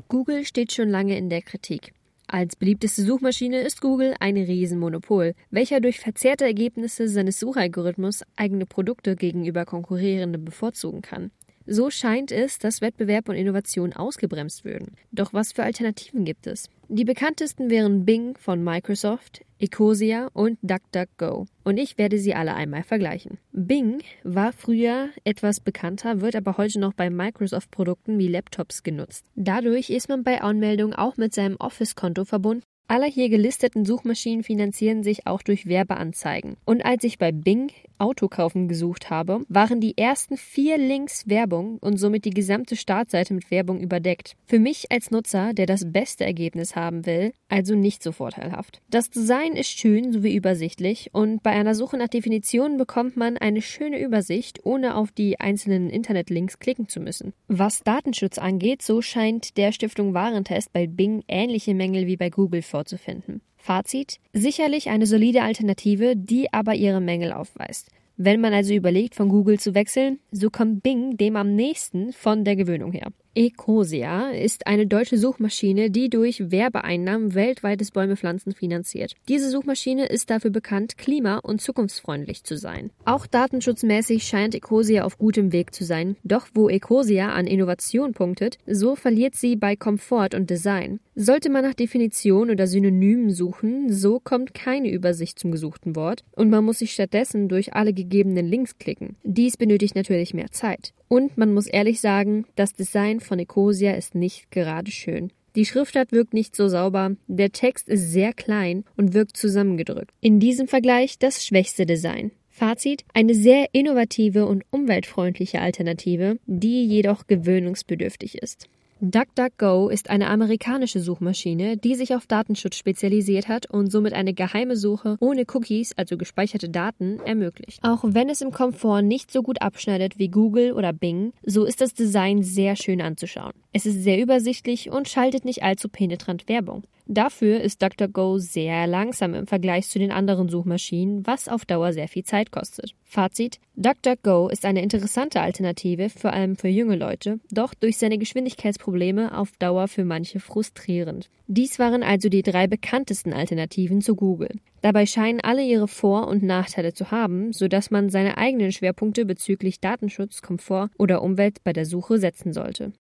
Google steht schon lange in der Kritik. Als beliebteste Suchmaschine ist Google ein Riesenmonopol, welcher durch verzerrte Ergebnisse seines Suchalgorithmus eigene Produkte gegenüber konkurrierenden bevorzugen kann. So scheint es, dass Wettbewerb und Innovation ausgebremst würden. Doch was für Alternativen gibt es? Die bekanntesten wären Bing von Microsoft, Ecosia und DuckDuckGo. Und ich werde sie alle einmal vergleichen. Bing war früher etwas bekannter, wird aber heute noch bei Microsoft-Produkten wie Laptops genutzt. Dadurch ist man bei Anmeldung auch mit seinem Office-Konto verbunden. Alle hier gelisteten Suchmaschinen finanzieren sich auch durch Werbeanzeigen. Und als ich bei Bing Auto kaufen gesucht habe, waren die ersten 4 Links Werbung und somit die gesamte Startseite mit Werbung überdeckt. Für mich als Nutzer, der das beste Ergebnis haben will, also nicht so vorteilhaft. Das Design ist schön sowie übersichtlich und bei einer Suche nach Definitionen bekommt man eine schöne Übersicht, ohne auf die einzelnen Internetlinks klicken zu müssen. Was Datenschutz angeht, so scheint der Stiftung Warentest bei Bing ähnliche Mängel wie bei Google vorzufinden. Fazit: Sicherlich eine solide Alternative, die aber ihre Mängel aufweist. Wenn man also überlegt, von Google zu wechseln, so kommt Bing dem am nächsten von der Gewöhnung her. Ecosia ist eine deutsche Suchmaschine, die durch Werbeeinnahmen weltweites Bäume-Pflanzen finanziert. Diese Suchmaschine ist dafür bekannt, klima- und zukunftsfreundlich zu sein. Auch datenschutzmäßig scheint Ecosia auf gutem Weg zu sein. Doch wo Ecosia an Innovation punktet, so verliert sie bei Komfort und Design. Sollte man nach Definition oder Synonymen suchen, so kommt keine Übersicht zum gesuchten Wort und man muss sich stattdessen durch alle gegebenen Links klicken. Dies benötigt natürlich mehr Zeit. Und man muss ehrlich sagen, das Design von Ecosia ist nicht gerade schön. Die Schriftart wirkt nicht so sauber, der Text ist sehr klein und wirkt zusammengedrückt. In diesem Vergleich das schwächste Design. Fazit: Eine sehr innovative und umweltfreundliche Alternative, die jedoch gewöhnungsbedürftig ist. DuckDuckGo ist eine amerikanische Suchmaschine, die sich auf Datenschutz spezialisiert hat und somit eine geheime Suche ohne Cookies, also gespeicherte Daten, ermöglicht. Auch wenn es im Komfort nicht so gut abschneidet wie Google oder Bing, so ist das Design sehr schön anzuschauen. Es ist sehr übersichtlich und schaltet nicht allzu penetrant Werbung. Dafür ist DuckDuckGo sehr langsam im Vergleich zu den anderen Suchmaschinen, was auf Dauer sehr viel Zeit kostet. Fazit: DuckDuckGo ist eine interessante Alternative, vor allem für junge Leute, doch durch seine Geschwindigkeitsprobleme auf Dauer für manche frustrierend. Dies waren also die 3 bekanntesten Alternativen zu Google. Dabei scheinen alle ihre Vor- und Nachteile zu haben, sodass man seine eigenen Schwerpunkte bezüglich Datenschutz, Komfort oder Umwelt bei der Suche setzen sollte.